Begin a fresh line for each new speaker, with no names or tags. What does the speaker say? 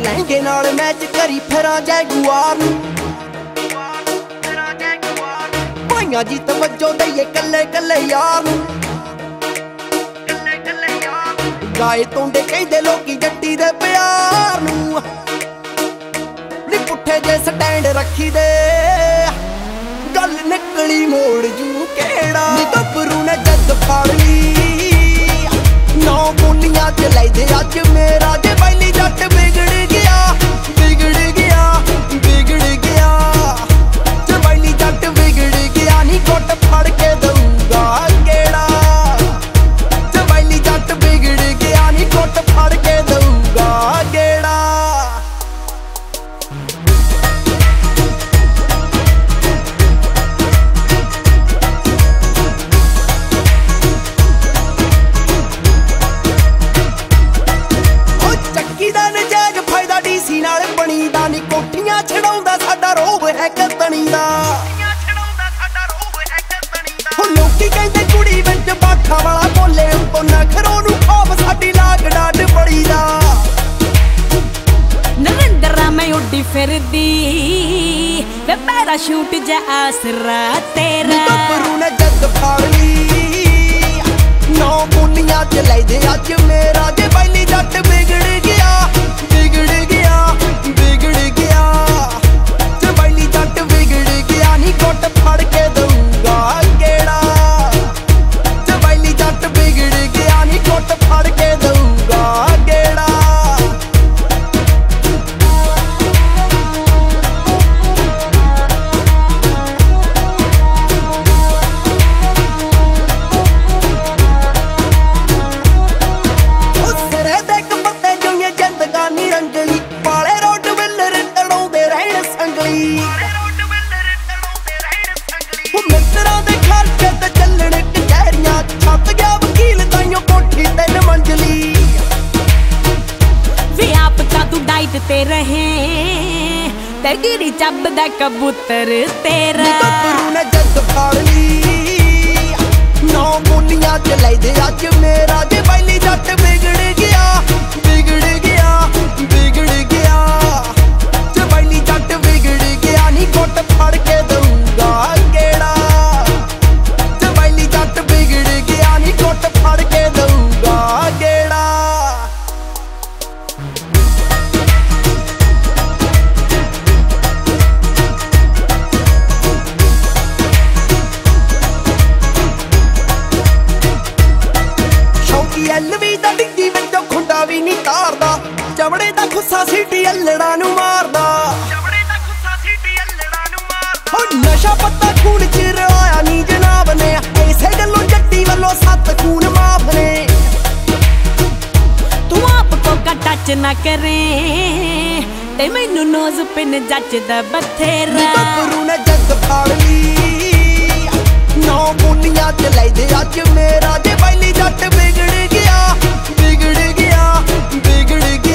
ਲਹਿੰਗੇ ਨਾਲ ਮੈਚ ਕਰੀ ਫਿਰਾਂ ਜੈਗੁਆਰ ਨੂੰ ਭਾਈਆਂ ਜੀ ਤਵੱਜੋ ਦਈਏ ਕੱਲੇ ਕੱਲੇ ਯਾਰ ਨੂੰ ਗਾਏ ਤੋਂਡੇ ਕਹਿੰਦੇ ਲੋਕੀ ਜੱਟੀ ਦੇ ਪਿਆਰ ਨੂੰ ਨੀ ਪੁੱਠੇ ਜੇ ਸਟੈਂਡ ਰੱਖੀ ਦੇ ਗੱਲ ਨਿਕਲੀ ਮੋੜ ਜੂ ਕਿਹੜਾ ਨੀ ਗੱਭਰੂ ਨੇ ਜੱਦ ਫੜ ਲਈ ਨੌ ਬੋਲੀਆਂ ਚ ਲੈਦੇ ਅੱਜ ਮੇਰਾ ਜੇ ਪਹਿਲੀ ਜੱਟ ਵਿਗੜ ਗਿਆ ਵਿਗੜ ਗਿਆ ਵਿਗੜ ਗਿਆ ਜੇ ਪਹਿਲੀ ਜੱਟ ਵਿਗੜ ਗਿਆ ਨੀ ਕੁੱਟ ਫੜ ਕੇ ਦਊਗਾ ਕਿਹੜਾ ਜੇ ਪਹਿਲੀ ਜੱਟ ਵਿਗੜ ਗਿਆ ਨੀ ਕੁੱਟ ਫੜ ਕੇ ਦਊਗਾ ਕਿਹੜਾ ਨਾਲ ਬਣੀ ਦਾ ਨੀ ਕੋਠੀਆਂ ਛਡਾਉਂਦਾ ਸਾਡਾ ਰੋਹ ਹੈ ਕਤਣੀ ਦਾ ਹੁਣ ਲੋਕੀ ਕਹਿੰਦੇ ਕੁੜੀ ਵਿੱਚ ਬਾਠਾ ਵਾਲਾ ਬੋਲੇ ਉੱਤੋਂ ਨਖਰੋਂ ਨੂੰ ਖੋਬ ਸਾਡੀ ਲਾਗ ਡਾਡ ਬੜੀ ਦਾ
ਨਰਿੰਦਰਾ ਮੈਂ ਉੱਡੀ ਫਿਰਦੀ ਵੇ ਪੈਰਾਸ਼ੂਟ ਜਾ ਆਸਰਾ ਤੇਰਾ
ਗੱਭਰੂ ਨੇ ਜੱਦ ਫੜ ਲਈ ਨੌ ਬੋਲੀਆਂ ਚ ਲੈਦੇ ਅੱਜ ਮੇਰਾ ਜੇ ਪਹਿਲੀ ਜੱਟ ਵਿਗੜ ਗਿਆ ਵਿਗੜ ਗਿਆ ਵਿਗੜ ਗਿਆ ਜੇ ਪਹਿਲੀ ਜੱਟ ਵਿਗੜ ਗਿਆ ਨੀ ਕੁੱਟ ਫੜ ਕੇ ਦਊਗਾ ਕਿਹੜਾ ਜੇ ਪਹਿਲੀ ਜੱਟ ਵਿਗੜ ਗਿਆ ਨੀ ਕੁੱਟ ਫੜ ਕੇ ਦਊਗਾ ਕਿਹੜਾ ਮਿੱਤਰਾਂ ਦੇ ਖਰਚੇ ਤੇ ਚੱਲਣ ਕਚਹਿਰੀਆਂ ਛੱਤ ਗਿਆ ਵਕੀਲ ਤਾਈਓ ਕੋਠੀ 3 ਮੰਜ਼ਲੀ
ਵੇ ਆਪ ਤਾਂ ਤੂੰ ਡਾਈਟ ਤੇ ਰਹੇ ਤੇ ਗਿਰੀ ਚੱਬਦਾ ਕਬੂਤਰ ਤੇਰਾ
ਗੱਭਰੂ ਨੇ ਜੱਦ ਫੜ ਲਈ ਨੌ ਬੋਲੀਆਂ ਚ ਲੈਦੇ ਅੱਜ ਮੇਰਾ ਜੇ ਪਹਿਲੀ ਜੱਟ ਵਿਗੜ ਗਿਆ ਵਿਗੜ ਗਿਆ ਵਿਗੜ ਗਿਆ ਜੇ ਪਹਿਲੀ ਜੱਟ ਵਿਗੜ ਗਿਆ ਨੀ ਕੁੱਟ ਫੜ ਕੇ ਦਊਗਾ ਕਿਹੜਾ ਜੇ ਪਹਿਲੀ ਜੱਟ ਵਿਗੜ ਗਿਆ ਨੀ ਕੁੱਟ ਫੜ ਕੇ ਦਊਗਾ ਕਿਹੜਾ ਐਲਵੀ ਦਾ ਡਿੱਗੀ ਵਿੱਚੋਂ ਖੁੰਡਾ ਵੀ ਨਹੀਂ ਤਾਰਦਾ ਚਮੜੇ ਦਾ ਖੁੱਸਾ ਸੀਟੀ ਅਲੜਾ ਨੂੰ ਮਾਰਦਾ ਹੋ ਨਸ਼ਾ ਪੱਤਾ ਖੂਨ ਚ ਰਲਾਇਆ ਨੀ ਜਨਾਬ ਨੇ ਇਸੇ ਗੱਲੋਂ ਜੱਟੀ ਵੱਲੋਂ 7 ਖੂਨ ਮਾਫ ਨੇ
ਤੂੰ ਆਪ ਕੋ ਟੱਚ ਨਾ ਕਰੇ ਤੇ ਮੈਨੂੰ ਨੋਜ਼ ਪਿੰਨ ਜੱਜਦਾ ਬਥੇਰਾ
ਗੱਭਰੂ ਨੇ ਜੱਦ ਫੜ ਲਈ ਨੌ ਬੋਲੀਆਂ ਚ ਲੈਦੇ ਅੱਜ ਮੇਰਾ ਜੇ ਪਹਿਲੀ ਜੱਟ ਵਿਗੜ ਗਿਆ ਵਿਗੜ ਗਿਆ ਵਿਗੜ ਗਿਆ